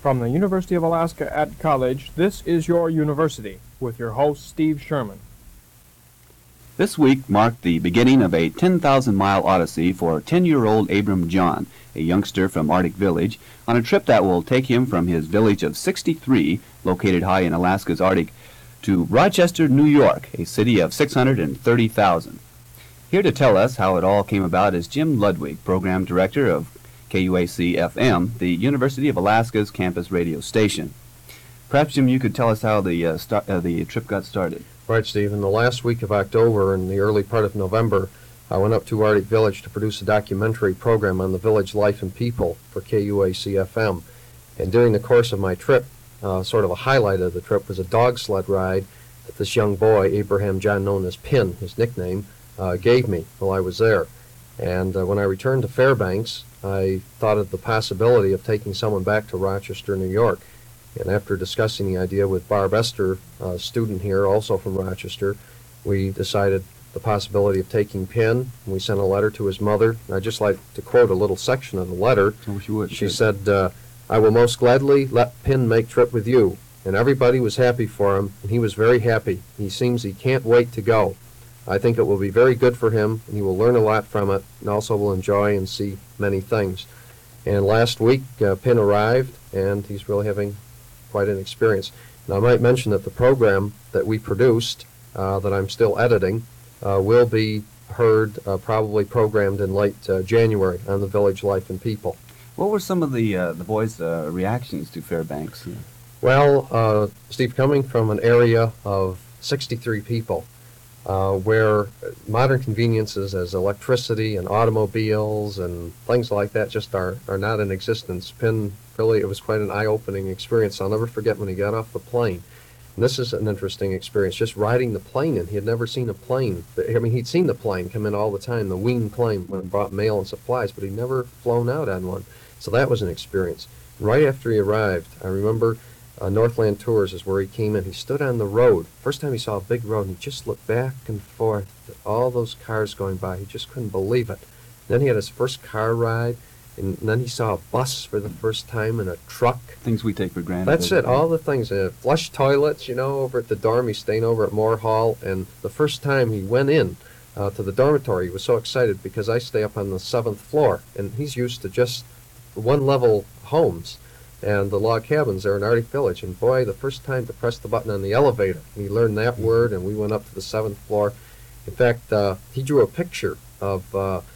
From the University of Alaska at College, this is Your University, with your host, Steve Sherman. This week marked the beginning of a 10,000-mile odyssey for 10-year-old Abram John, a youngster from Arctic Village, on a trip that will take him from his village of 63, located high in Alaska's Arctic, to Rochester, New York, a city of 630,000. Here to tell us how it all came about is Jim Ludwig, Program Director of KUAC-FM, the University of Alaska's campus radio station. Perhaps, Jim, you could tell us how the trip got started. Right, Steve. In the last week of October and the early part of November, I went up to Arctic Village to produce a documentary program on the village life and people for KUAC-FM. And during the course of my trip, sort of a highlight of the trip was a dog sled ride that this young boy, Abraham John, known as Pin, his nickname, gave me while I was there. And when I returned to Fairbanks, I thought of the possibility of taking someone back to Rochester, New York. And after discussing the idea with Barb Esther, a student here, also from Rochester, we decided the possibility of taking Pin, and we sent a letter to his mother. And I'd just like to quote a little section of the letter. Oh, she would. She said, I will most gladly let Pin make trip with you. And everybody was happy for him, and he was very happy. He seems he can't wait to go. I think it will be very good for him, and he will learn a lot from it, and also will enjoy and see many things. And last week, Pin arrived, and he's really having quite an experience. Now, I might mention that the program that we produced, that I'm still editing, will be heard, probably programmed in late January on the village life and people. What were some of the boys' reactions to Fairbanks? Well, Steve, coming from an area of 63 people, where modern conveniences as electricity and automobiles and things like that just are not in existence. Pin, really, it was quite an eye-opening experience. I'll never forget when he got off the plane. And this is an interesting experience, just riding the plane in. He had never seen a plane. I mean, he'd seen the plane come in all the time, the Wien plane, when it brought mail and supplies, but he'd never flown out on one. So that was an experience. Right after he arrived, I remember Northland Tours is where he came in. He stood on the road. First time he saw a big road, and he just looked back and forth at all those cars going by. He just couldn't believe it. Then he had his first car ride, and then he saw a bus for the first time and a truck. Things we take for granted. That's it, all the things. Flush toilets, over at the dorm. He's staying over at Moore Hall, and the first time he went in to the dormitory, he was so excited because I stay up on the 7th floor, and he's used to just one-level homes and the log cabins there in Arctic Village. And boy, the first time to press the button on the elevator, and he learned that word, and we went up to the 7th floor. In fact, he drew a picture of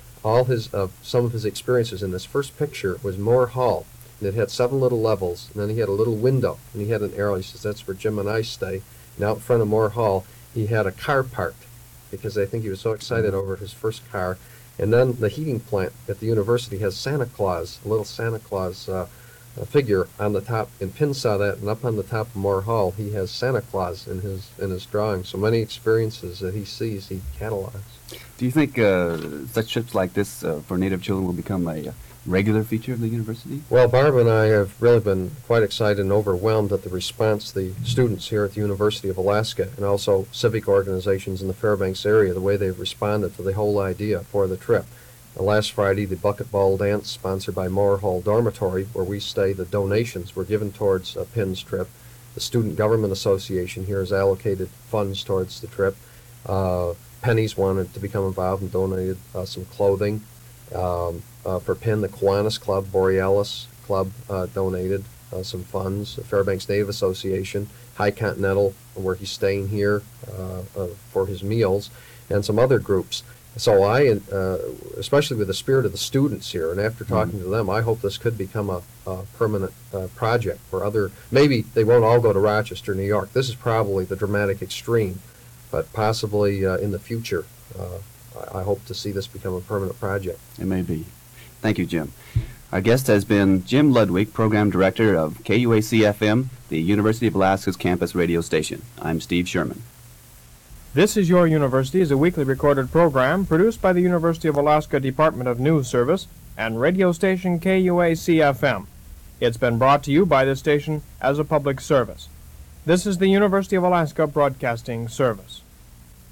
some of his experiences. In this first picture was Moore Hall, and it had 7 little levels, and then he had a little window, and he had an arrow. He says, that's where Jim and I stay. And out in front of Moore Hall, he had a car parked, because I think he was so excited over his first car. And then the heating plant at the university has Santa Claus, a little Santa Claus figure on the top, and Pin saw that, and up on the top of Moore Hall, he has Santa Claus in his drawing. So many experiences that he sees, he catalogs. Do you think such trips like this for Native children will become a regular feature of the university? Well, Barb and I have really been quite excited and overwhelmed at the response the students here at the University of Alaska and also civic organizations in the Fairbanks area, the way they've responded to the whole idea for the trip. Last Friday, the bucket ball dance, sponsored by Moore Hall Dormitory, where we stay, the donations were given towards Pin's trip. The Student Government Association here has allocated funds towards the trip. Pennies wanted to become involved and donated some clothing. For Pin, the Kiwanis Club, Borealis Club donated some funds. The Fairbanks Native Association, High Continental, where he's staying here for his meals, and some other groups. So I, especially with the spirit of the students here, and after talking to them, I hope this could become a permanent project for maybe they won't all go to Rochester, New York. This is probably the dramatic extreme, but possibly in the future, I hope to see this become a permanent project. It may be. Thank you, Jim. Our guest has been Jim Ludwig, Program Director of KUAC-FM, the University of Alaska's campus radio station. I'm Steve Sherman. This is Your University is a weekly recorded program produced by the University of Alaska Department of News Service and radio station KUAC-FM. It's been brought to you by this station as a public service. This is the University of Alaska Broadcasting Service.